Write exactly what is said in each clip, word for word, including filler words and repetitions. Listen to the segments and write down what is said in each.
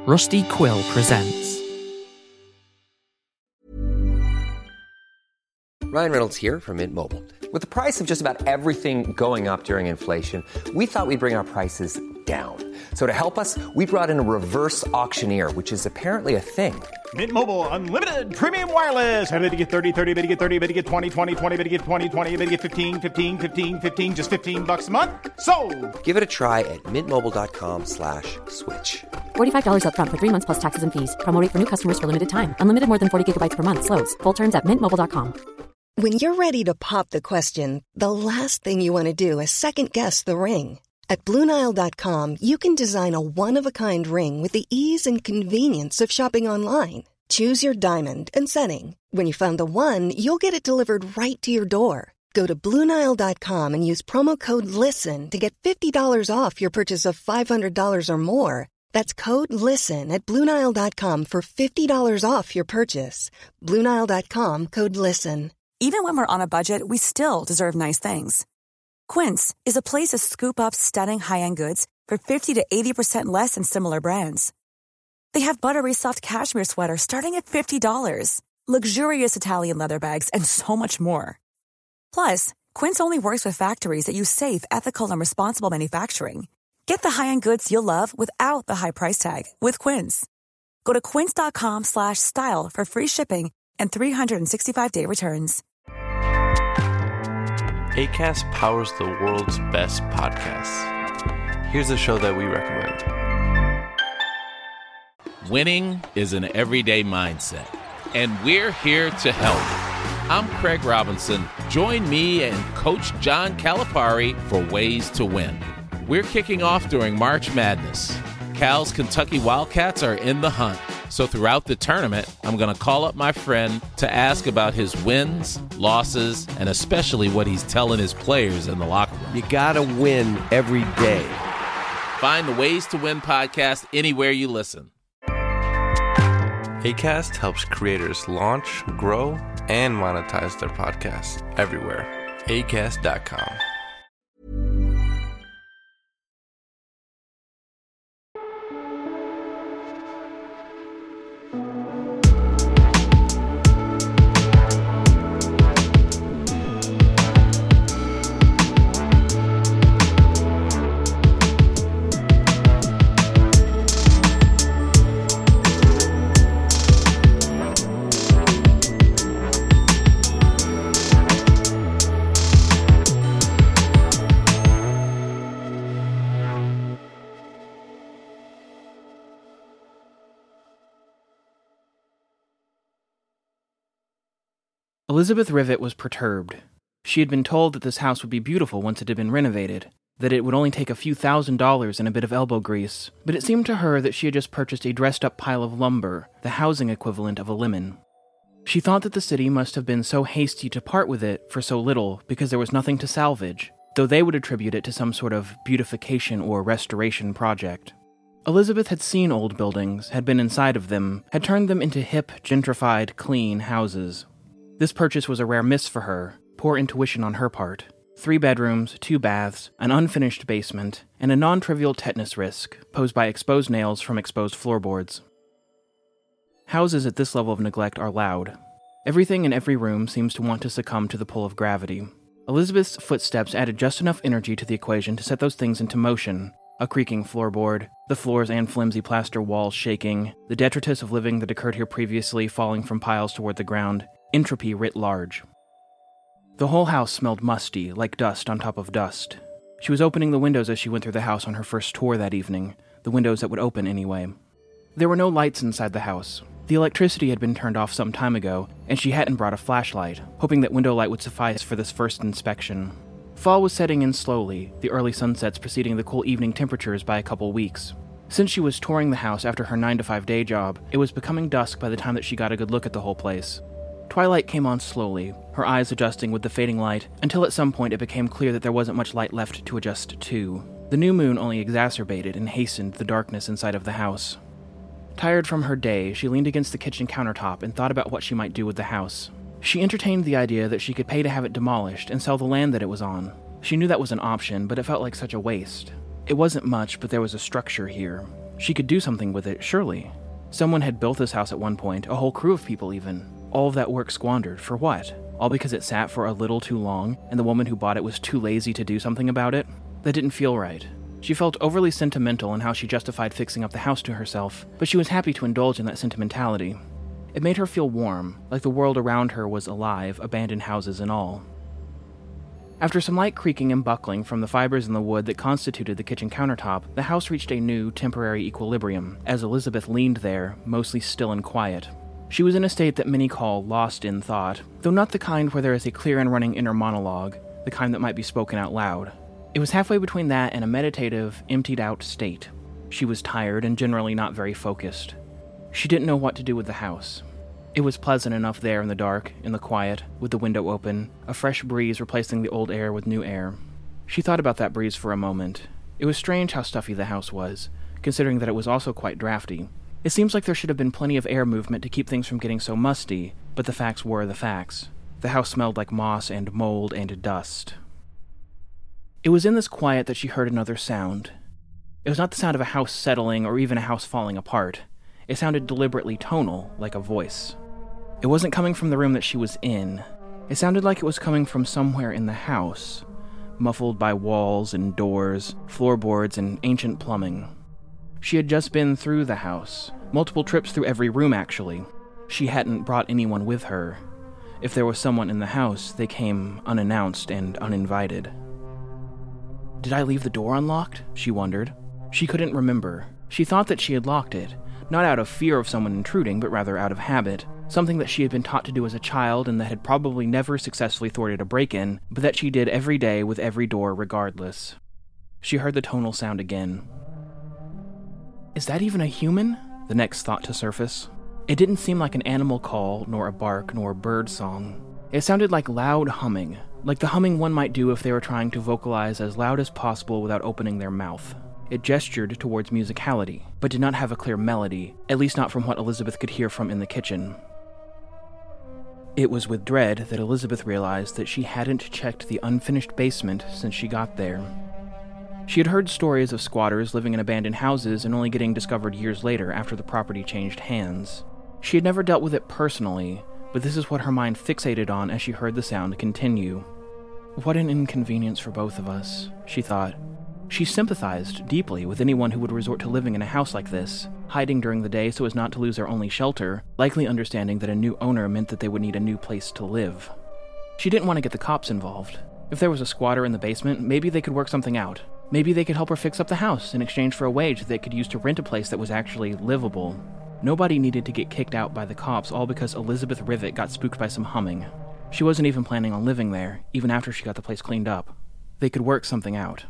Rusty Quill presents. Ryan Reynolds here from Mint Mobile. With the price of just about everything going up during inflation, we thought we'd bring our prices down. So to help us, we brought in a reverse auctioneer, which is apparently a thing. Mint Mobile Unlimited Premium Wireless. How to get thirty, thirty, how to get thirty, how to get twenty, twenty, twenty, how to get twenty, twenty, how to get fifteen, fifteen, fifteen, fifteen, just fifteen bucks a month? Sold! Give it a try at mintmobile.com slash switch. forty-five dollars up front for three months plus taxes and fees. Promo rate for new customers for limited time. Unlimited more than forty gigabytes per month. Slows full terms at mint mobile dot com. When you're ready to pop the question, the last thing you want to do is second-guess the ring. At Blue Nile dot com, you can design a one-of-a-kind ring with the ease and convenience of shopping online. Choose your diamond and setting. When you find the one, you'll get it delivered right to your door. Go to Blue Nile dot com and use promo code LISTEN to get fifty dollars off your purchase of five hundred dollars or more. That's code LISTEN at Blue Nile dot com for fifty dollars off your purchase. Blue Nile dot com, code LISTEN. Even when we're on a budget, we still deserve nice things. Quince is a place to scoop up stunning high-end goods for fifty to eighty percent less than similar brands. They have buttery soft cashmere sweaters starting at fifty dollars, luxurious Italian leather bags, and so much more. Plus, Quince only works with factories that use safe, ethical, and responsible manufacturing. Get the high-end goods you'll love without the high price tag with Quince. Go to quince.com slash style for free shipping and three sixty-five day returns. Acast powers the world's best podcasts. Here's a show that we recommend. Winning is an everyday mindset, and we're here to help. I'm Craig Robinson. Join me and Coach John Calipari for Ways to Win. We're kicking off during March Madness. Cal's Kentucky Wildcats are in the hunt. So throughout the tournament, I'm going to call up my friend to ask about his wins, losses, and especially what he's telling his players in the locker room. You got to win every day. Find the Ways to Win podcast anywhere you listen. Acast helps creators launch, grow, and monetize their podcasts everywhere. acast dot com. Elizabeth Rivet was perturbed. She had been told that this house would be beautiful once it had been renovated, that it would only take a few thousand dollars and a bit of elbow grease, but it seemed to her that she had just purchased a dressed-up pile of lumber, the housing equivalent of a lemon. She thought that the city must have been so hasty to part with it for so little because there was nothing to salvage, though they would attribute it to some sort of beautification or restoration project. Elizabeth had seen old buildings, had been inside of them, had turned them into hip, gentrified, clean houses. This purchase was a rare miss for her, poor intuition on her part. Three bedrooms, two baths, an unfinished basement, and a non-trivial tetanus risk posed by exposed nails from exposed floorboards. Houses at this level of neglect are loud. Everything in every room seems to want to succumb to the pull of gravity. Elizabeth's footsteps added just enough energy to the equation to set those things into motion. A creaking floorboard, the floors and flimsy plaster walls shaking, the detritus of living that occurred here previously falling from piles toward the ground, entropy writ large. The whole house smelled musty, like dust on top of dust. She was opening the windows as she went through the house on her first tour that evening, the windows that would open anyway. There were no lights inside the house. The electricity had been turned off some time ago, and she hadn't brought a flashlight, hoping that window light would suffice for this first inspection. Fall was setting in slowly, the early sunsets preceding the cool evening temperatures by a couple weeks. Since she was touring the house after her nine to five day job, it was becoming dusk by the time that she got a good look at the whole place. Twilight came on slowly, her eyes adjusting with the fading light, until at some point it became clear that there wasn't much light left to adjust to. The new moon only exacerbated and hastened the darkness inside of the house. Tired from her day, she leaned against the kitchen countertop and thought about what she might do with the house. She entertained the idea that she could pay to have it demolished and sell the land that it was on. She knew that was an option, but it felt like such a waste. It wasn't much, but there was a structure here. She could do something with it, surely. Someone had built this house at one point, a whole crew of people even. All of that work squandered, for what? All because it sat for a little too long, and the woman who bought it was too lazy to do something about it? That didn't feel right. She felt overly sentimental in how she justified fixing up the house to herself, but she was happy to indulge in that sentimentality. It made her feel warm, like the world around her was alive, abandoned houses and all. After some light creaking and buckling from the fibers in the wood that constituted the kitchen countertop, the house reached a new, temporary equilibrium, as Elizabeth leaned there, mostly still and quiet. She was in a state that many call lost in thought, though not the kind where there is a clear and running inner monologue, the kind that might be spoken out loud. It was halfway between that and a meditative, emptied-out state. She was tired and generally not very focused. She didn't know what to do with the house. It was pleasant enough there in the dark, in the quiet, with the window open, a fresh breeze replacing the old air with new air. She thought about that breeze for a moment. It was strange how stuffy the house was, considering that it was also quite drafty. It seems like there should have been plenty of air movement to keep things from getting so musty, but the facts were the facts. The house smelled like moss and mold and dust. It was in this quiet that she heard another sound. It was not the sound of a house settling or even a house falling apart. It sounded deliberately tonal, like a voice. It wasn't coming from the room that she was in. It sounded like it was coming from somewhere in the house, muffled by walls and doors, floorboards, and ancient plumbing. She had just been through the house, multiple trips through every room actually. She hadn't brought anyone with her. If there was someone in the house, they came unannounced and uninvited. Did I leave the door unlocked? She wondered. She couldn't remember. She thought that she had locked it, not out of fear of someone intruding, but rather out of habit, something that she had been taught to do as a child and that had probably never successfully thwarted a break-in, but that she did every day with every door regardless. She heard the tonal sound again. Is that even a human? The next thought to surface. It didn't seem like an animal call, nor a bark, nor a bird song. It sounded like loud humming, like the humming one might do if they were trying to vocalize as loud as possible without opening their mouth. It gestured towards musicality, but did not have a clear melody, at least not from what Elizabeth could hear from in the kitchen. It was with dread that Elizabeth realized that she hadn't checked the unfinished basement since she got there. She had heard stories of squatters living in abandoned houses and only getting discovered years later after the property changed hands. She had never dealt with it personally, but this is what her mind fixated on as she heard the sound continue. What an inconvenience for both of us, she thought. She sympathized deeply with anyone who would resort to living in a house like this, hiding during the day so as not to lose their only shelter, likely understanding that a new owner meant that they would need a new place to live. She didn't want to get the cops involved. If there was a squatter in the basement, maybe they could work something out. Maybe they could help her fix up the house in exchange for a wage that they could use to rent a place that was actually livable. Nobody needed to get kicked out by the cops all because Elizabeth Rivet got spooked by some humming. She wasn't even planning on living there, even after she got the place cleaned up. They could work something out.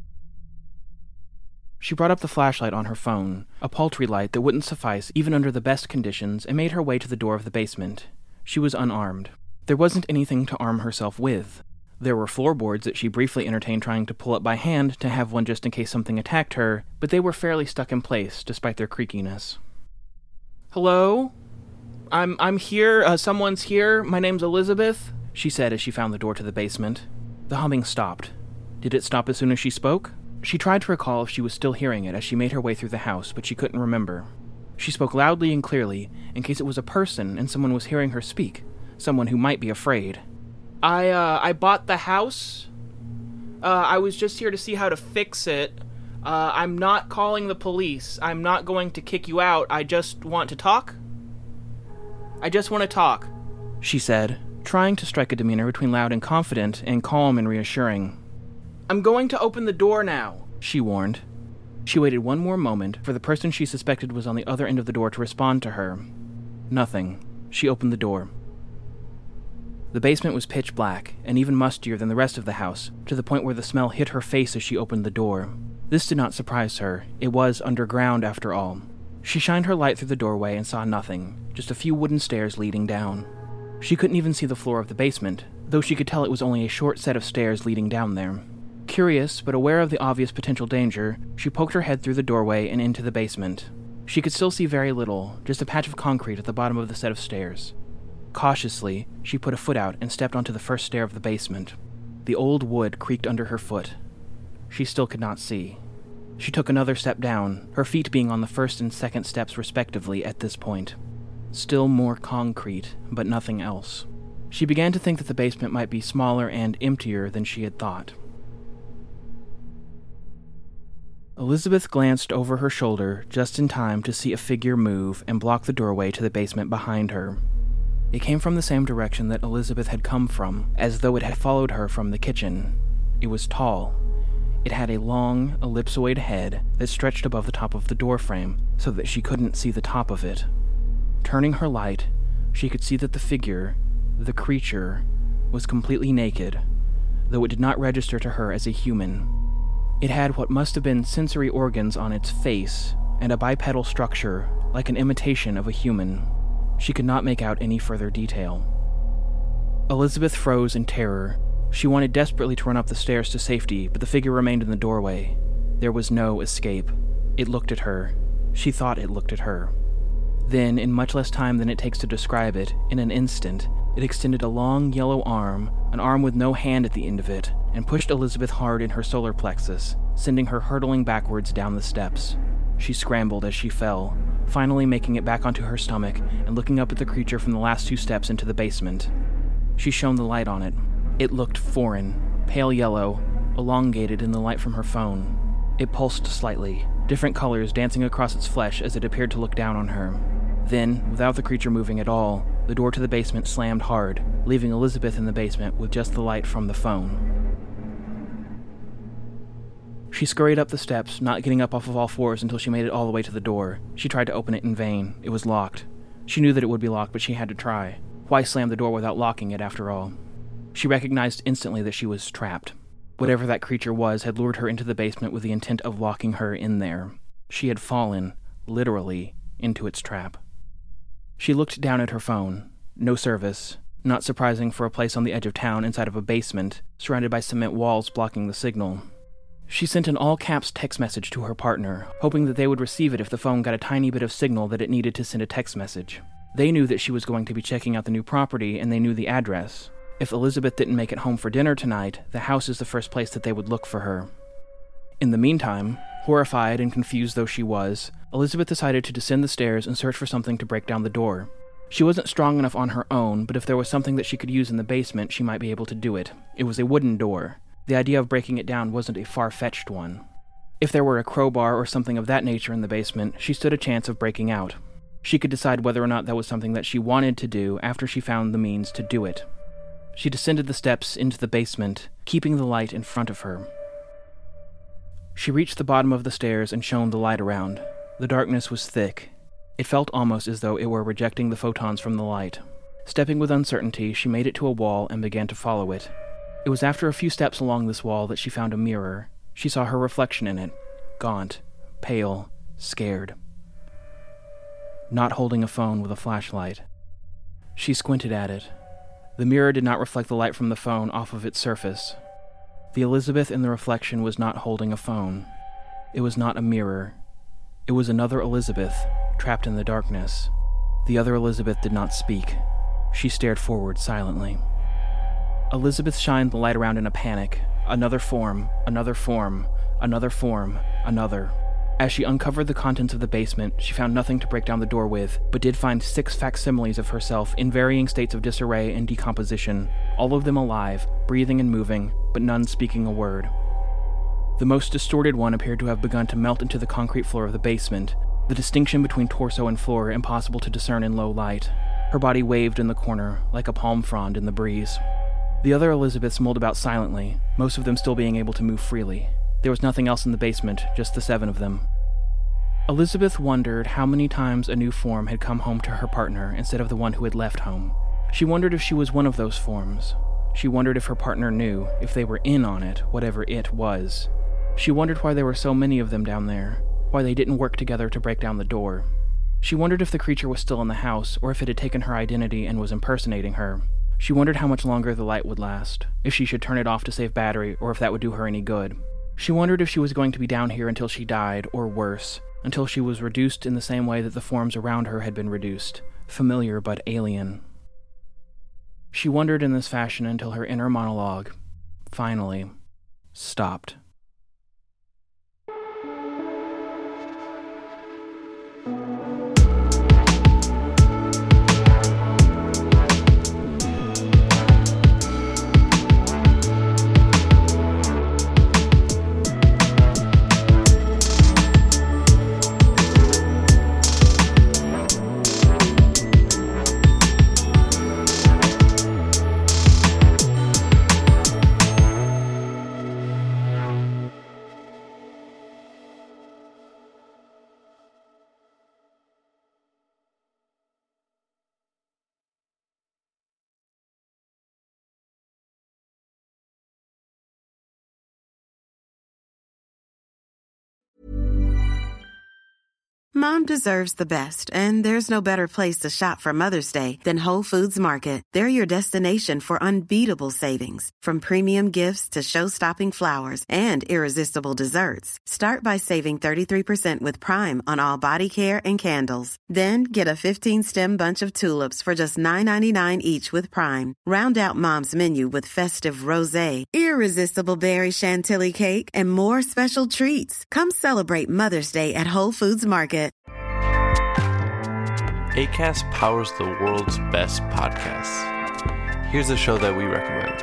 She brought up the flashlight on her phone, a paltry light that wouldn't suffice even under the best conditions, and made her way to the door of the basement. She was unarmed. There wasn't anything to arm herself with. There were floorboards that she briefly entertained trying to pull up by hand to have one just in case something attacked her, but they were fairly stuck in place despite their creakiness. Hello? I'm I'm here. Uh, someone's here. My name's Elizabeth, she said as she found the door to the basement. The humming stopped. Did it stop as soon as she spoke? She tried to recall if she was still hearing it as she made her way through the house, but she couldn't remember. She spoke loudly and clearly, in case it was a person and someone was hearing her speak, someone who might be afraid. I, uh, I bought the house. Uh, I was just here to see how to fix it. Uh, I'm not calling the police. I'm not going to kick you out. I just want to talk. I just want to talk, she said, trying to strike a demeanor between loud and confident and calm and reassuring. I'm going to open the door now, she warned. She waited one more moment for the person she suspected was on the other end of the door to respond to her. Nothing. She opened the door. The basement was pitch black, and even mustier than the rest of the house, to the point where the smell hit her face as she opened the door. This did not surprise her. It was underground, after all. She shined her light through the doorway and saw nothing, just a few wooden stairs leading down. She couldn't even see the floor of the basement, though she could tell it was only a short set of stairs leading down there. Curious, but aware of the obvious potential danger, she poked her head through the doorway and into the basement. She could still see very little, just a patch of concrete at the bottom of the set of stairs. Cautiously, she put a foot out and stepped onto the first stair of the basement. The old wood creaked under her foot. She still could not see. She took another step down, her feet being on the first and second steps respectively at this point. Still more concrete, but nothing else. She began to think that the basement might be smaller and emptier than she had thought. Elizabeth glanced over her shoulder just in time to see a figure move and block the doorway to the basement behind her. It came from the same direction that Elizabeth had come from, as though it had followed her from the kitchen. It was tall. It had a long, ellipsoid head that stretched above the top of the doorframe so that she couldn't see the top of it. Turning her light, she could see that the figure, the creature, was completely naked, though it did not register to her as a human. It had what must have been sensory organs on its face and a bipedal structure like an imitation of a human. She could not make out any further detail. Elizabeth froze in terror. She wanted desperately to run up the stairs to safety, but the figure remained in the doorway. There was no escape. It looked at her. She thought it looked at her. Then, in much less time than it takes to describe it, in an instant, it extended a long yellow arm, an arm with no hand at the end of it, and pushed Elizabeth hard in her solar plexus, sending her hurtling backwards down the steps. She scrambled as she fell, finally making it back onto her stomach and looking up at the creature from the last two steps into the basement. She shone the light on it. It looked foreign, pale yellow, elongated in the light from her phone. It pulsed slightly, different colors dancing across its flesh as it appeared to look down on her. Then, without the creature moving at all, the door to the basement slammed hard, leaving Elizabeth in the basement with just the light from the phone. She scurried up the steps, not getting up off of all fours until she made it all the way to the door. She tried to open it in vain. It was locked. She knew that it would be locked, but she had to try. Why slam the door without locking it, after all? She recognized instantly that she was trapped. Whatever that creature was had lured her into the basement with the intent of locking her in there. She had fallen, literally, into its trap. She looked down at her phone. No service. Not surprising for a place on the edge of town inside of a basement, surrounded by cement walls blocking the signal. She sent an all-caps text message to her partner, hoping that they would receive it if the phone got a tiny bit of signal that it needed to send a text message. They knew that she was going to be checking out the new property, and they knew the address. If Elizabeth didn't make it home for dinner tonight, the house is the first place that they would look for her. In the meantime, horrified and confused though she was, Elizabeth decided to descend the stairs and search for something to break down the door. She wasn't strong enough on her own, but if there was something that she could use in the basement, she might be able to do it. It was a wooden door. The idea of breaking it down wasn't a far-fetched one. If there were a crowbar or something of that nature in the basement, she stood a chance of breaking out. She could decide whether or not that was something that she wanted to do after she found the means to do it. She descended the steps into the basement, keeping the light in front of her. She reached the bottom of the stairs and shone the light around. The darkness was thick. It felt almost as though it were rejecting the photons from the light. Stepping with uncertainty, she made it to a wall and began to follow it. It was after a few steps along this wall that she found a mirror. She saw her reflection in it, gaunt, pale, scared. Not holding a phone with a flashlight. She squinted at it. The mirror did not reflect the light from the phone off of its surface. The Elizabeth in the reflection was not holding a phone. It was not a mirror. It was another Elizabeth, trapped in the darkness. The other Elizabeth did not speak. She stared forward silently. Elizabeth shined the light around in a panic. Another form, another form, another form, another. As she uncovered the contents of the basement, she found nothing to break down the door with, but did find six facsimiles of herself in varying states of disarray and decomposition, all of them alive, breathing and moving, but none speaking a word. The most distorted one appeared to have begun to melt into the concrete floor of the basement, the distinction between torso and floor impossible to discern in low light. Her body waved in the corner, like a palm frond in the breeze. The other Elizabeths mulled about silently, most of them still being able to move freely. There was nothing else in the basement, just the seven of them. Elizabeth wondered how many times a new form had come home to her partner instead of the one who had left home. She wondered if she was one of those forms. She wondered if her partner knew, if they were in on it, whatever it was. She wondered why there were so many of them down there, why they didn't work together to break down the door. She wondered if the creature was still in the house, or if it had taken her identity and was impersonating her. She wondered how much longer the light would last, if she should turn it off to save battery, or if that would do her any good. She wondered if she was going to be down here until she died, or worse, until she was reduced in the same way that the forms around her had been reduced, familiar but alien. She wondered in this fashion until her inner monologue, finally, stopped. Mom deserves the best, and there's no better place to shop for Mother's Day than Whole Foods Market. They're your destination for unbeatable savings, from premium gifts to show-stopping flowers and irresistible desserts. Start by saving thirty-three percent with Prime on all body care and candles. Then get a fifteen-stem bunch of tulips for just nine ninety-nine each with Prime. Round out Mom's menu with festive rosé, irresistible berry chantilly cake, and more special treats. Come celebrate Mother's Day at Whole Foods Market. Acast powers the world's best podcasts. Here's a show that we recommend.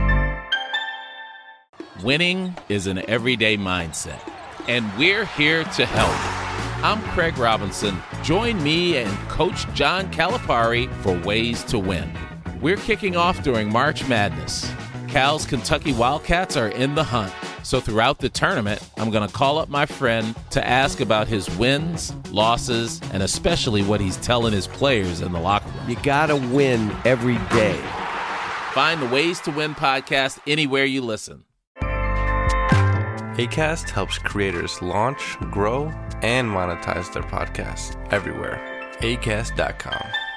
Winning is an everyday mindset, and we're here to help. I'm Craig Robinson. Join me and Coach John Calipari for Ways to Win. We're kicking off during March Madness. Cal's Kentucky Wildcats are in the hunt. So throughout the tournament, I'm going to call up my friend to ask about his wins, losses, and especially what he's telling his players in the locker room. You gotta win every day. Find the Ways to Win podcast anywhere you listen. Acast helps creators launch, grow, and monetize their podcasts everywhere. acast dot com.